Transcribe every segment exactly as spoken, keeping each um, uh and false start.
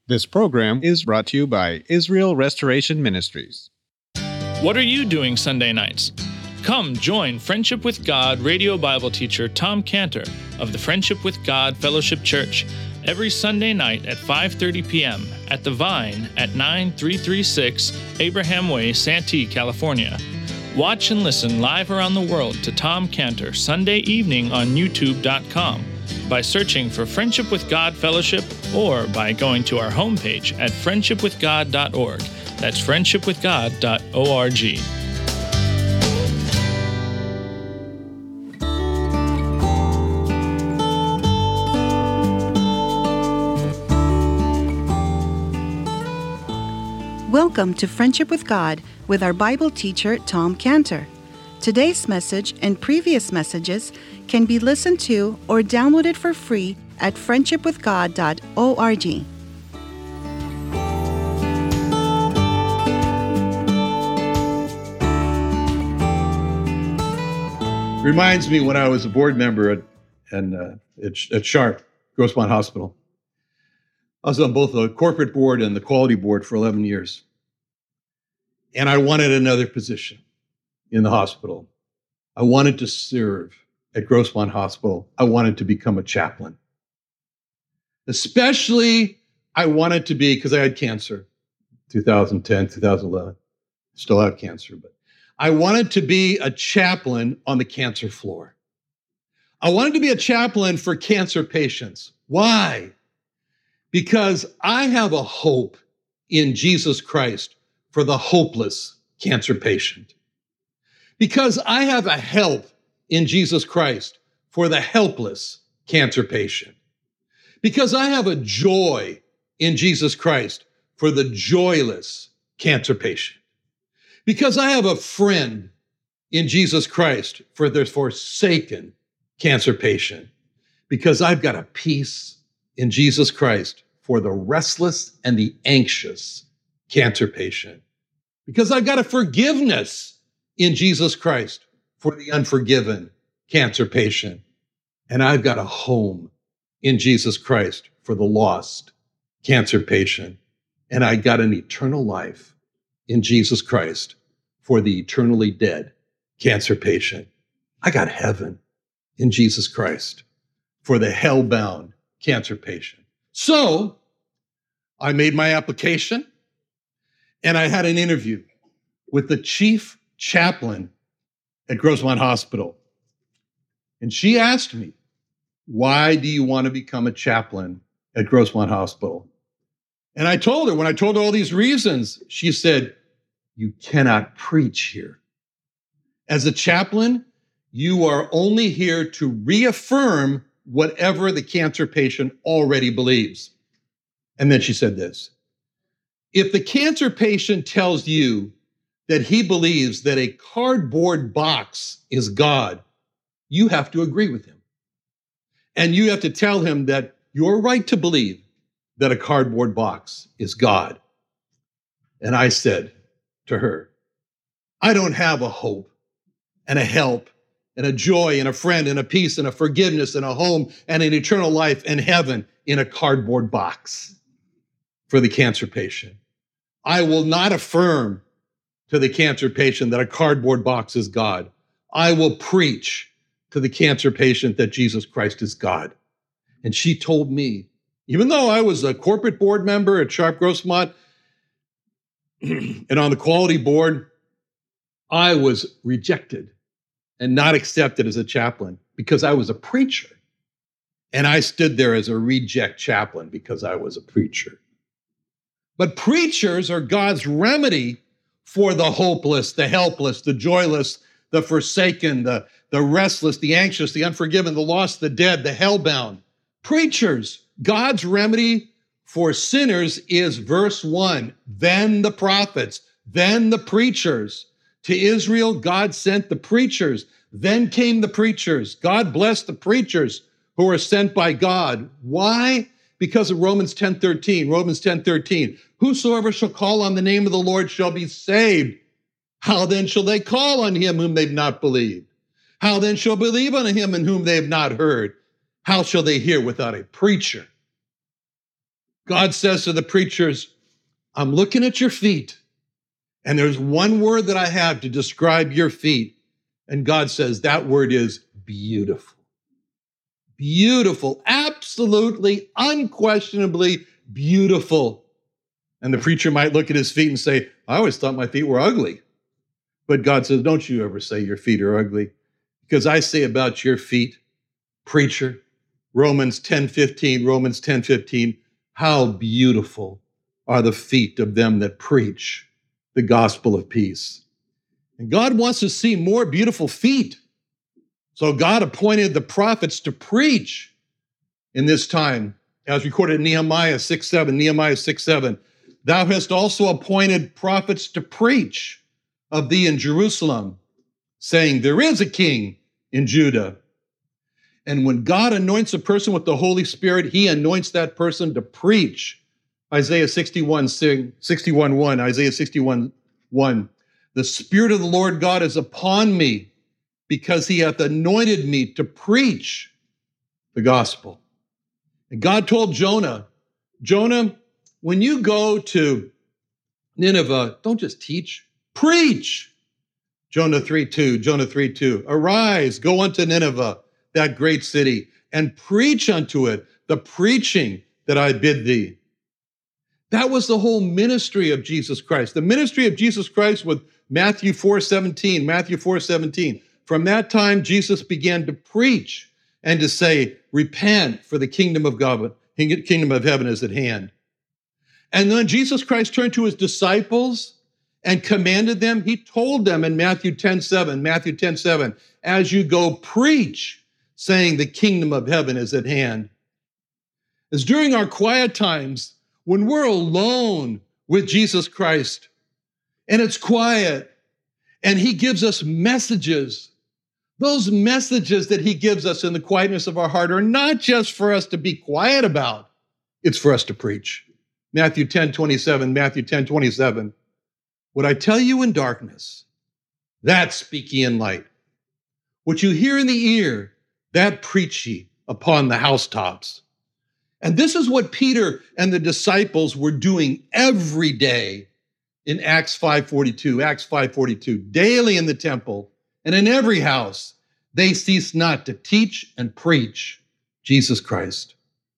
This program is brought to you by Israel Restoration Ministries. What are you doing Sunday nights? Come join Friendship with God radio Bible teacher Tom Cantor of the Friendship with God Fellowship Church every Sunday night at five thirty p.m. at The Vine at nine three three six Abraham Way, Santee, California. Watch and listen live around the world to Tom Cantor Sunday evening on YouTube dot com by searching for Friendship with God Fellowship or by going to our homepage at friendship with god dot org. That's friendship with god dot org. Welcome to Friendship with God with our Bible teacher, Tom Cantor. Today's message and previous messages can be listened to or downloaded for free at friendship with god dot org. Reminds me when I was a board member at, and, uh, at, at Sharp, Grossmont Hospital. I was on both the corporate board and the quality board for eleven years. And I wanted another position in the hospital. I wanted to serve at Grossmont Hospital. I wanted to become a chaplain. Especially, I wanted to be, because I had cancer, two thousand ten, two thousand eleven. Still have cancer, but I wanted to be a chaplain on the cancer floor. I wanted to be a chaplain for cancer patients. Why? Because I have a hope in Jesus Christ for the hopeless cancer patient. Because I have a help in Jesus Christ for the helpless cancer patient. Because I have a joy in Jesus Christ for the joyless cancer patient. Because I have a friend in Jesus Christ for the forsaken cancer patient. Because I've got a peace in Jesus Christ for the restless and the anxious cancer patient. Because I've got a forgiveness in Jesus Christ for the unforgiven cancer patient. And I've got a home in Jesus Christ for the lost cancer patient. And I got an eternal life in Jesus Christ for the eternally dead cancer patient. I got heaven in Jesus Christ for the hell-bound cancer patient. So I made my application and I had an interview with the chief chaplain at Grossmont Hospital. And she asked me, why do you want to become a chaplain at Grossmont Hospital? And I told her, when I told her all these reasons, she said, you cannot preach here. As a chaplain, you are only here to reaffirm whatever the cancer patient already believes. And then she said this, if the cancer patient tells you that he believes that a cardboard box is God, you have to agree with him. And you have to tell him that you're right to believe that a cardboard box is God. And I said to her, I don't have a hope and a help and a joy and a friend and a peace and a forgiveness and a home and an eternal life and heaven in a cardboard box for the cancer patient. I will not affirm to the cancer patient that a cardboard box is God. I will preach to the cancer patient that Jesus Christ is God. And she told me, even though I was a corporate board member at Sharp Grossmont and on the quality board, I was rejected and not accepted as a chaplain because I was a preacher. And I stood there as a reject chaplain because I was a preacher. But preachers are God's remedy for the hopeless, the helpless, the joyless, the forsaken, the, the restless, the anxious, the unforgiven, the lost, the dead, the hellbound. Preachers, God's remedy for sinners is verse one, then the prophets, then the preachers. To Israel, God sent the preachers. Then came the preachers. God blessed the preachers who were sent by God. Why? Because of Romans ten thirteen. Romans ten thirteen. Whosoever shall call on the name of the Lord shall be saved. How then shall they call on him whom they've not believed? How then shall believe on him in whom they have not heard? How shall they hear without a preacher? God says to the preachers, I'm looking at your feet, and there's one word that I have to describe your feet. And God says that word is beautiful. Beautiful, absolutely, unquestionably beautiful. And the preacher might look at his feet and say, I always thought my feet were ugly. But God says, don't you ever say your feet are ugly, because I say about your feet, preacher, Romans ten fifteen, Romans ten fifteen, how beautiful are the feet of them that preach the gospel of peace. And God wants to see more beautiful feet. So God appointed the prophets to preach in this time, as recorded in Nehemiah six seven, Nehemiah six seven. Thou hast also appointed prophets to preach of thee in Jerusalem, saying, there is a king in Judah. And when God anoints a person with the Holy Spirit, he anoints that person to preach. Isaiah sixty-one, sixty-one one, Isaiah sixty-one one. The Spirit of the Lord God is upon me, because he hath anointed me to preach the gospel. And God told Jonah, Jonah, when you go to Nineveh, don't just teach, preach. Jonah three two, Jonah three two, arise, go unto Nineveh, that great city, and preach unto it the preaching that I bid thee. That was the whole ministry of Jesus Christ. The ministry of Jesus Christ with Matthew four seventeen, Matthew four seventeen. From that time, Jesus began to preach and to say, repent, for the kingdom of God, kingdom of heaven is at hand. And then Jesus Christ turned to his disciples and commanded them. He told them in Matthew ten seven, Matthew ten seven, as you go preach, saying the kingdom of heaven is at hand. As during our quiet times, when we're alone with Jesus Christ, and it's quiet, and he gives us messages, those messages that he gives us in the quietness of our heart are not just for us to be quiet about, it's for us to preach. Matthew ten twenty-seven, Matthew ten twenty-seven. What I tell you in darkness, that speak ye in light. What you hear in the ear, that preach ye upon the housetops. And this is what Peter and the disciples were doing every day in Acts five forty-two, Acts five forty-two, daily in the temple and in every house, they ceased not to teach and preach Jesus Christ.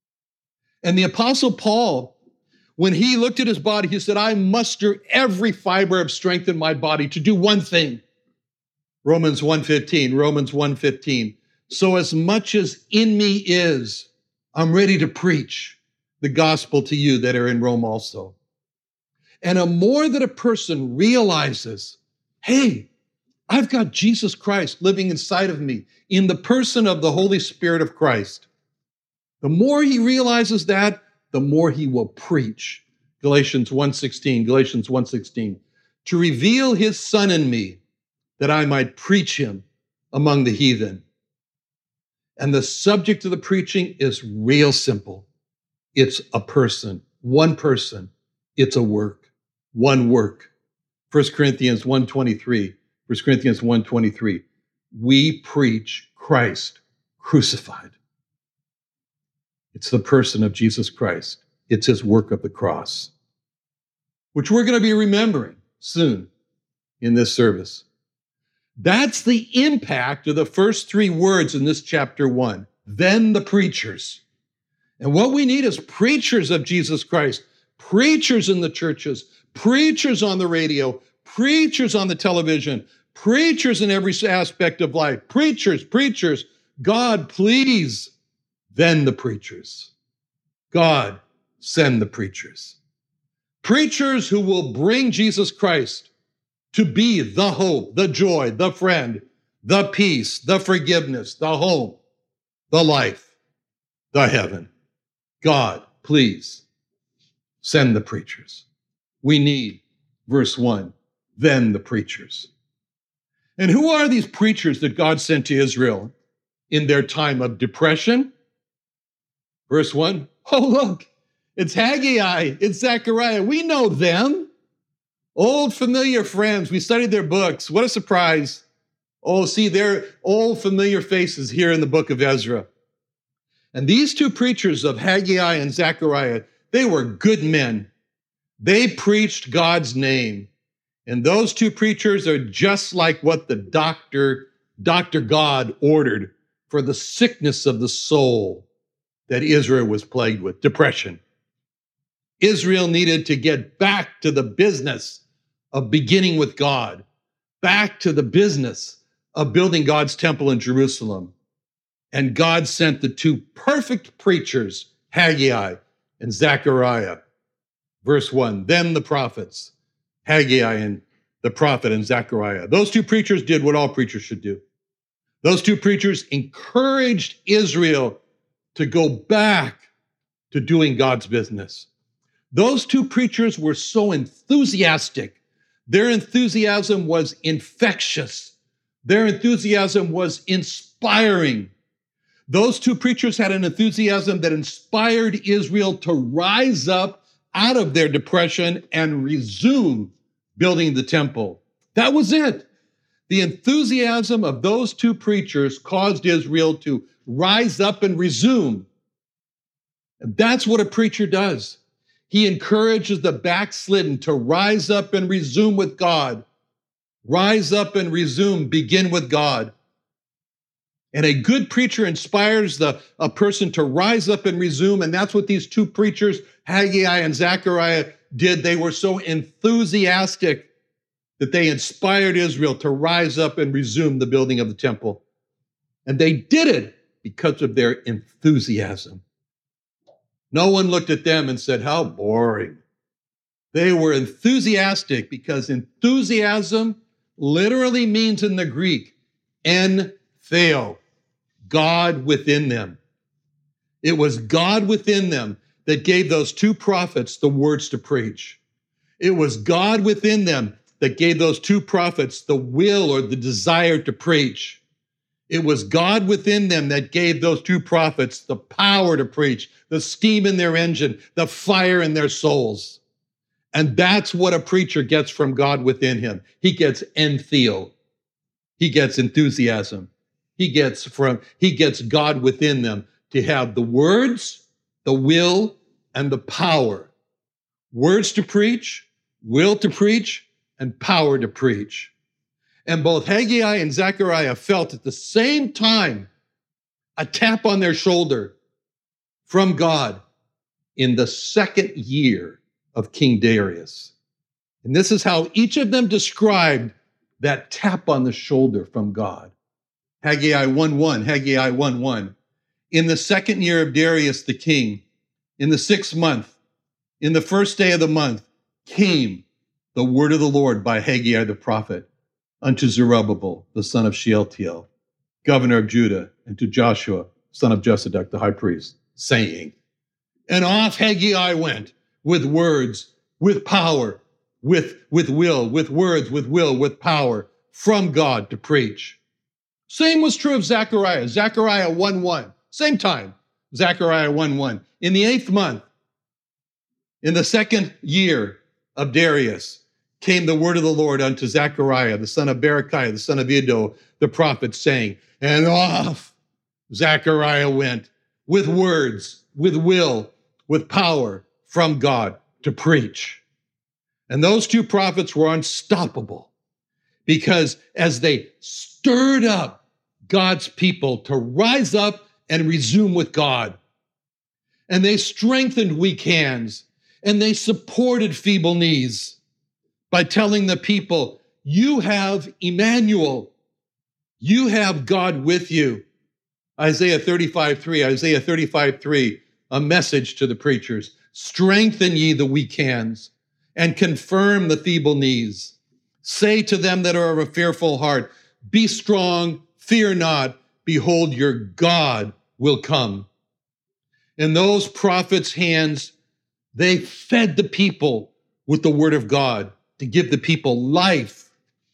And the Apostle Paul, when he looked at his body, he said, I muster every fiber of strength in my body to do one thing. Romans one fifteen, Romans one fifteen. So as much as in me is, I'm ready to preach the gospel to you that are in Rome also. And the more that a person realizes, hey, I've got Jesus Christ living inside of me in the person of the Holy Spirit of Christ, the more he realizes that, the more he will preach. Galatians one sixteen, Galatians one sixteen, to reveal his Son in me, that I might preach him among the heathen. And the subject of the preaching is real simple. It's a person, one person. It's a work, one work. First Corinthians one twenty-three, First Corinthians one twenty-three. We preach Christ crucified. It's the person of Jesus Christ. It's his work of the cross, which we're going to be remembering soon in this service. That's the impact of the first three words in this chapter one. Then the preachers. And what we need is preachers of Jesus Christ, preachers in the churches, preachers on the radio, preachers on the television, preachers in every aspect of life, preachers, preachers. God, please, then the preachers. God, send the preachers. Preachers who will bring Jesus Christ to be the hope, the joy, the friend, the peace, the forgiveness, the home, the life, the heaven. God, please send the preachers. We need, verse one, then the preachers. And who are these preachers that God sent to Israel in their time of depression? Verse one, oh, look, it's Haggai, it's Zechariah. We know them. Old familiar friends. We studied their books. What a surprise. Oh, see, they're old familiar faces here in the book of Ezra. And these two preachers of Haggai and Zechariah, they were good men. They preached God's name. And those two preachers are just like what the doctor, Doctor God ordered for the sickness of the soul that Israel was plagued with, depression. Israel needed to get back to the business of beginning with God, back to the business of building God's temple in Jerusalem. And God sent the two perfect preachers, Haggai and Zechariah. Verse one, then the prophets, Haggai and the prophet and Zechariah. Those two preachers did what all preachers should do. Those two preachers encouraged Israel to go back to doing God's business. Those two preachers were so enthusiastic. Their enthusiasm was infectious. Their enthusiasm was inspiring. Those two preachers had an enthusiasm that inspired Israel to rise up out of their depression and resume building the temple. That was it. The enthusiasm of those two preachers caused Israel to rise up and resume. And that's what a preacher does. He encourages the backslidden to rise up and resume with God. Rise up and resume, begin with God. And a good preacher inspires the, a person to rise up and resume, and that's what these two preachers, Haggai and Zechariah, did. They were so enthusiastic that they inspired Israel to rise up and resume the building of the temple. And they did it because of their enthusiasm. No one looked at them and said, how boring. They were enthusiastic because enthusiasm literally means in the Greek, en theo, God within them. It was God within them that gave those two prophets the words to preach. It was God within them that gave those two prophets the will or the desire to preach. It was God within them that gave those two prophets the power to preach, the steam in their engine, the fire in their souls. And that's what a preacher gets from God within him. He gets entheo. He gets enthusiasm. He gets from, he gets God within them to have the words, the will, and the power. Words to preach, will to preach, and power to preach. And both Haggai and Zechariah felt at the same time a tap on their shoulder from God in the second year of King Darius. And this is how each of them described that tap on the shoulder from God. Haggai one one, Haggai one one. In the second year of Darius the king, in the sixth month, in the first day of the month, came the word of the Lord by Haggai the prophet unto Zerubbabel, the son of Shealtiel, governor of Judah, and to Joshua, son of Josedek, the high priest, saying, and off Haggai went with words, with power, with, with will, with words, with will, with power from God to preach. Same was true of Zechariah, Zechariah one one, same time, Zechariah one one. In the eighth month, in the second year of Darius, came the word of the Lord unto Zechariah, the son of Berechiah, the son of Iddo, the prophet, saying, and off Zechariah went with words, with will, with power from God to preach. And those two prophets were unstoppable because as they stirred up God's people to rise up and resume with God, and they strengthened weak hands, and they supported feeble knees by telling the people, you have Emmanuel, you have God with you. Isaiah thirty-five three, Isaiah thirty-five three, a message to the preachers. Strengthen ye the weak hands and confirm the feeble knees. Say to them that are of a fearful heart, be strong, fear not, behold, your God will come. In those prophets' hands, they fed the people with the word of God to give the people life.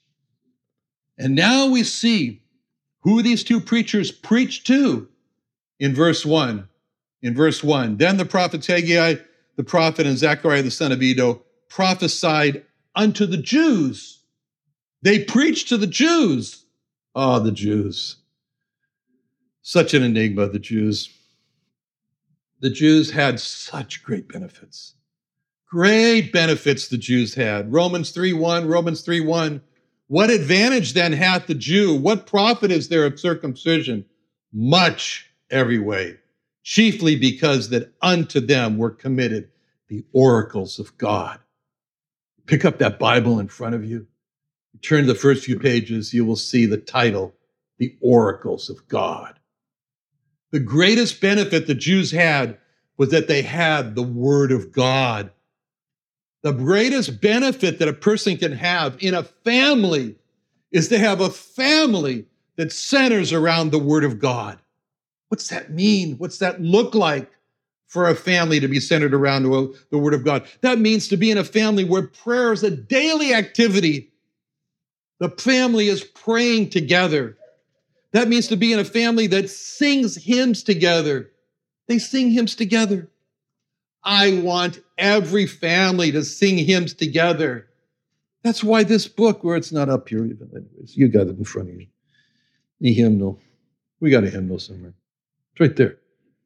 And now we see who these two preachers preached to in verse one. In verse one, then the prophets Haggai, the prophet, and Zechariah, the son of Iddo, prophesied unto the Jews. They preached to the Jews. Oh, the Jews. Such an enigma, the Jews. The Jews had such great benefits. Great benefits the Jews had. Romans three one, Romans three one. What advantage then hath the Jew? What profit is there of circumcision? Much every way, chiefly because that unto them were committed the oracles of God. Pick up that Bible in front of you. Turn to the first few pages, you will see the title, The Oracles of God. The greatest benefit the Jews had was that they had the Word of God. The greatest benefit that a person can have in a family is to have a family that centers around the Word of God. What's that mean? What's that look like for a family to be centered around the Word of God? That means to be in a family where prayer is a daily activity. The family is praying together. That means to be in a family that sings hymns together. They sing hymns together. I want every family to sing hymns together. That's why this book, where it's not up here even anyways, you got it in front of you. The hymnal. We got a hymnal somewhere. It's right there.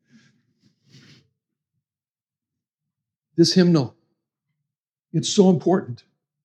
This hymnal, it's so important.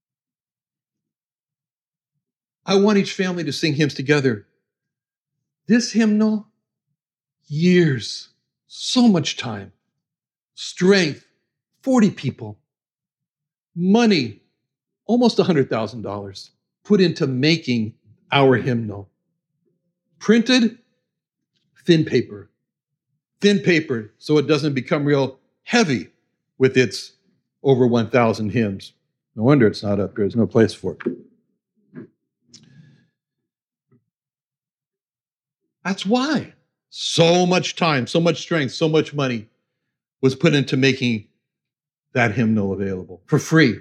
I want each family to sing hymns together. This hymnal, years, so much time, strength, forty people, money, almost one hundred thousand dollars put into making our hymnal. Printed, thin paper. Thin paper so it doesn't become real heavy with its over one thousand hymns. No wonder it's not up there. There's no place for it. That's why so much time, so much strength, so much money was put into making that hymnal available for free.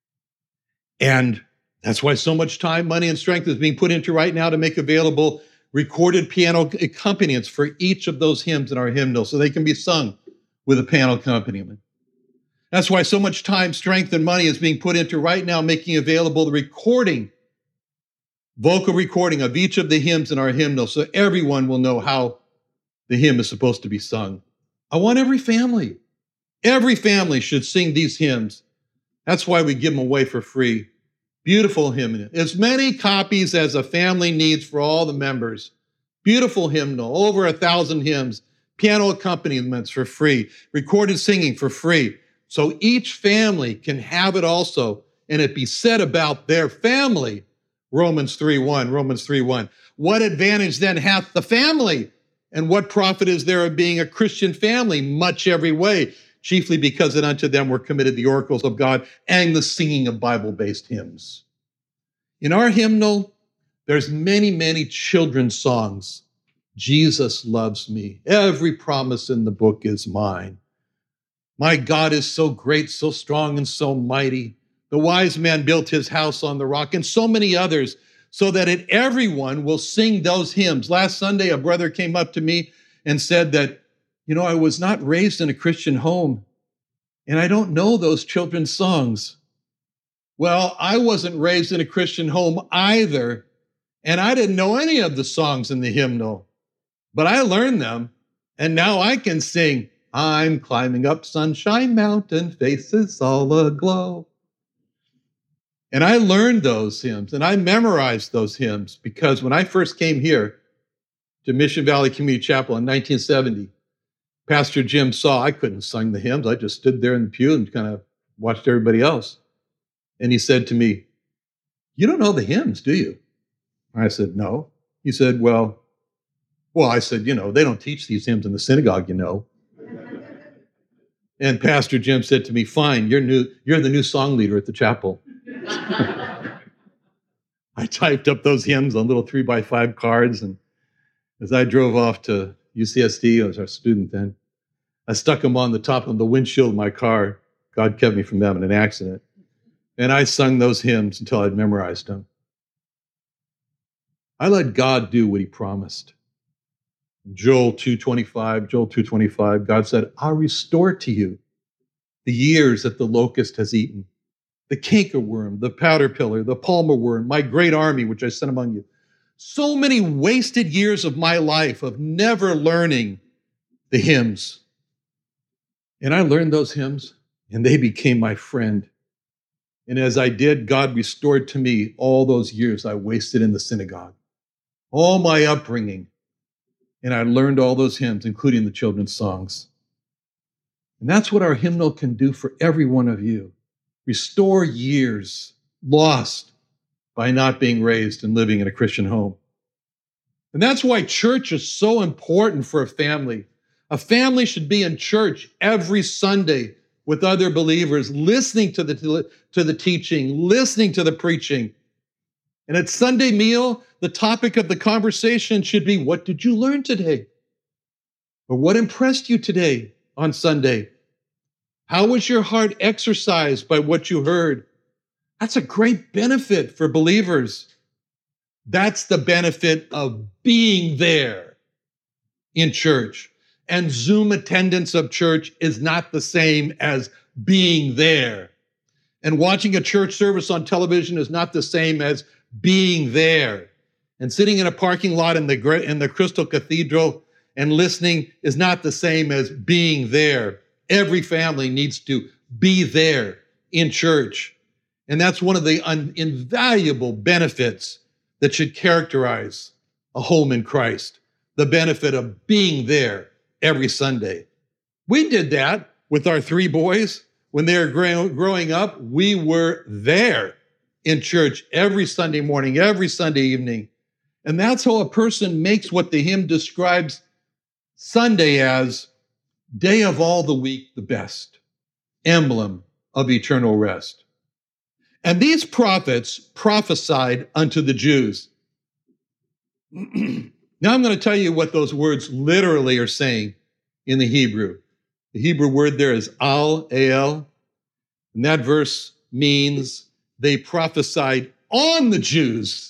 And that's why so much time, money, and strength is being put into right now to make available recorded piano accompaniments for each of those hymns in our hymnal so they can be sung with a piano accompaniment. That's why so much time, strength, and money is being put into right now making available the recording, vocal recording of each of the hymns in our hymnal so everyone will know how the hymn is supposed to be sung. I want every family, every family should sing these hymns. That's why we give them away for free. Beautiful hymnal. As many copies as a family needs for all the members. Beautiful hymnal, over a thousand hymns, piano accompaniments for free, recorded singing for free. So each family can have it also, and it be said about their family. Romans three one, Romans three one. What advantage then hath the family? And what profit is there of being a Christian family? Much every way, chiefly because that unto them were committed the oracles of God and the singing of Bible-based hymns. In our hymnal, there's many, many children's songs. Jesus loves me. Every promise in the book is mine. My God is so great, so strong, and so mighty. The wise man built his house on the rock, and so many others, so that it, everyone will sing those hymns. Last Sunday, a brother came up to me and said that, you know, I was not raised in a Christian home, and I don't know those children's songs. Well, I wasn't raised in a Christian home either, and I didn't know any of the songs in the hymnal, but I learned them, and now I can sing, I'm climbing up Sunshine Mountain, faces all aglow. And I learned those hymns, and I memorized those hymns because when I first came here to Mission Valley Community Chapel in nineteen seventy, Pastor Jim saw I couldn't sing the hymns. I just stood there in the pew and kind of watched everybody else. And he said to me, you don't know the hymns, do you? I said, no. He said, well, well, I said, you know, they don't teach these hymns in the synagogue, you know. And Pastor Jim said to me, fine, you're new, you're the new song leader at the chapel. I typed up those hymns on little three by five cards, and as I drove off to U C S D, I was our student then, I stuck them on the top of the windshield of my car. God kept me from having an accident. And I sung those hymns until I'd memorized them. I let God do what he promised. Joel two twenty-five, Joel two twenty-five, God said, I'll restore to you the years that the locust has eaten, the cankerworm, the caterpillar, the palmer worm, my great army, which I sent among you. So many wasted years of my life of never learning the hymns. And I learned those hymns, and they became my friend. And as I did, God restored to me all those years I wasted in the synagogue, all my upbringing. And I learned all those hymns, including the children's songs. And that's what our hymnal can do for every one of you. Restore years lost by not being raised and living in a Christian home. And that's why church is so important for a family. A family should be in church every Sunday with other believers, listening to the, to the teaching, listening to the preaching. And at Sunday meal, the topic of the conversation should be, what did you learn today? Or what impressed you today on Sunday? How was your heart exercised by what you heard? That's a great benefit for believers. That's the benefit of being there in church. And Zoom attendance of church is not the same as being there. And watching a church service on television is not the same as being there. And sitting in a parking lot in the, in the Crystal Cathedral and listening is not the same as being there. Every family needs to be there in church. And that's one of the un- invaluable benefits that should characterize a home in Christ, the benefit of being there every Sunday. We did that with our three boys. When they were grow- growing up, we were there in church every Sunday morning, every Sunday evening. And that's how a person makes what the hymn describes Sunday as day of all the week, the best, emblem of eternal rest. And these prophets prophesied unto the Jews. Now I'm going to tell you what those words literally are saying in the Hebrew. The Hebrew word there is al, al, and that verse means they prophesied on the Jews.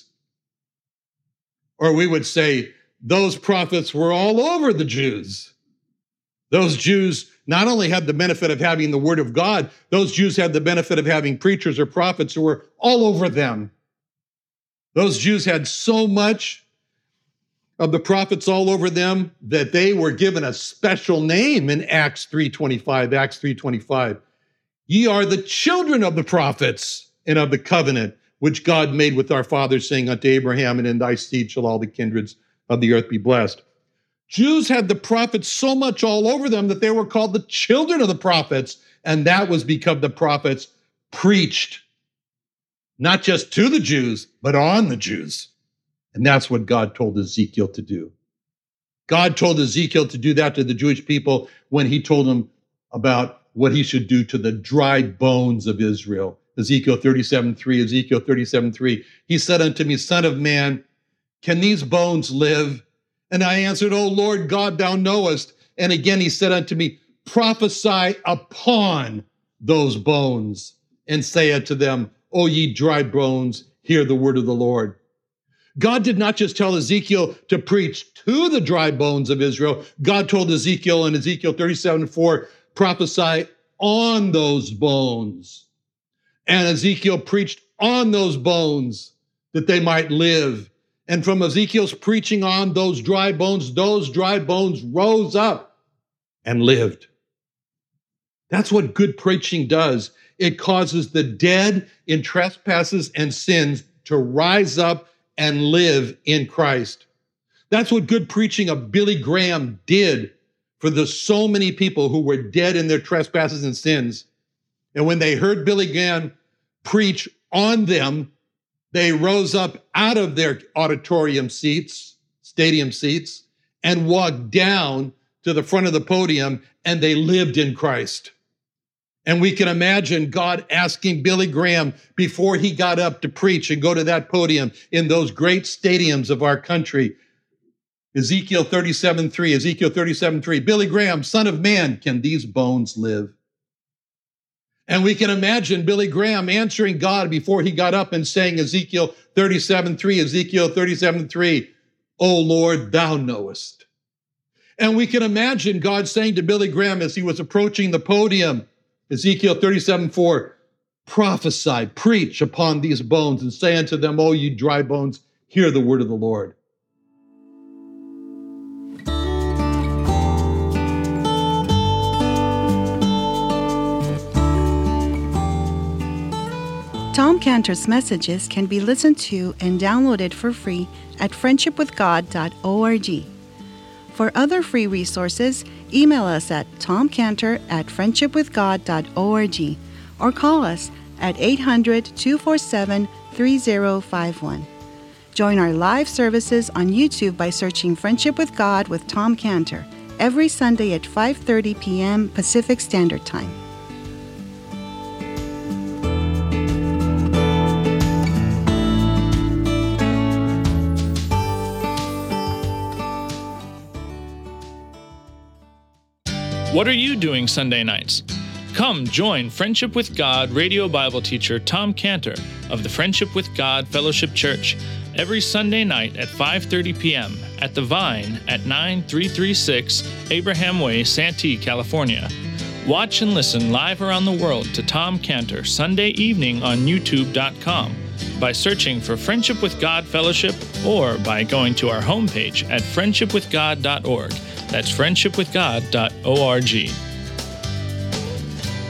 Or we would say those prophets were all over the Jews. Those Jews not only had the benefit of having the word of God, those Jews had the benefit of having preachers or prophets who were all over them. Those Jews had so much of the prophets all over them that they were given a special name in Acts three twenty-five. Acts three twenty-five. Ye are the children of the prophets and of the covenant which God made with our fathers, saying unto Abraham, and in thy seed shall all the kindreds of the earth be blessed. Jews had the prophets so much all over them that they were called the children of the prophets, and that was because the prophets preached not just to the Jews, but on the Jews. And that's what God told Ezekiel to do. God told Ezekiel to do that to the Jewish people when he told them about what he should do to the dry bones of Israel. Ezekiel thirty-seven three, Ezekiel thirty-seven three. He said unto me, Son of man, can these bones live? And I answered, O Lord God, thou knowest. And again he said unto me, prophesy upon those bones, and say unto them, O ye dry bones, hear the word of the Lord. God did not just tell Ezekiel to preach to the dry bones of Israel. God told Ezekiel in Ezekiel thirty-seven four, prophesy on those bones. And Ezekiel preached on those bones that they might live. And from Ezekiel's preaching on those dry bones, those dry bones rose up and lived. That's what good preaching does. It causes the dead in trespasses and sins to rise up and live in Christ. That's what good preaching of Billy Graham did for the so many people who were dead in their trespasses and sins. And when they heard Billy Graham preach on them, they rose up out of their auditorium seats, stadium seats, and walked down to the front of the podium, and they lived in Christ. And we can imagine God asking Billy Graham before he got up to preach and go to that podium in those great stadiums of our country. Ezekiel thirty-seven three, Ezekiel thirty-seven three, Billy Graham, son of man, can these bones live? And we can imagine Billy Graham answering God before he got up and saying Ezekiel thirty-seven three, Ezekiel thirty-seven three, O Lord, thou knowest. And we can imagine God saying to Billy Graham as he was approaching the podium, Ezekiel thirty-seven four, prophesy, preach upon these bones and say unto them, O ye dry bones, hear the word of the Lord. Tom Cantor's messages can be listened to and downloaded for free at friendship with god dot org. For other free resources, email us at tomcantor at friendship with god dot org or call us at eight hundred, two four seven, three zero five one. Join our live services on YouTube by searching Friendship with God with Tom Cantor every Sunday at five thirty p.m. Pacific Standard Time. What are you doing Sunday nights? Come join Friendship with God radio Bible teacher Tom Cantor of the Friendship with God Fellowship Church every Sunday night at five thirty p.m. at The Vine at nine three three six Abraham Way, Santee, California. Watch and listen live around the world to Tom Cantor Sunday evening on YouTube dot com by searching for Friendship with God Fellowship or by going to our homepage at friendship with god dot org. That's friendship with god dot org.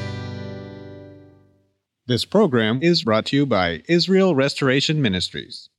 This program is brought to you by Israel Restoration Ministries.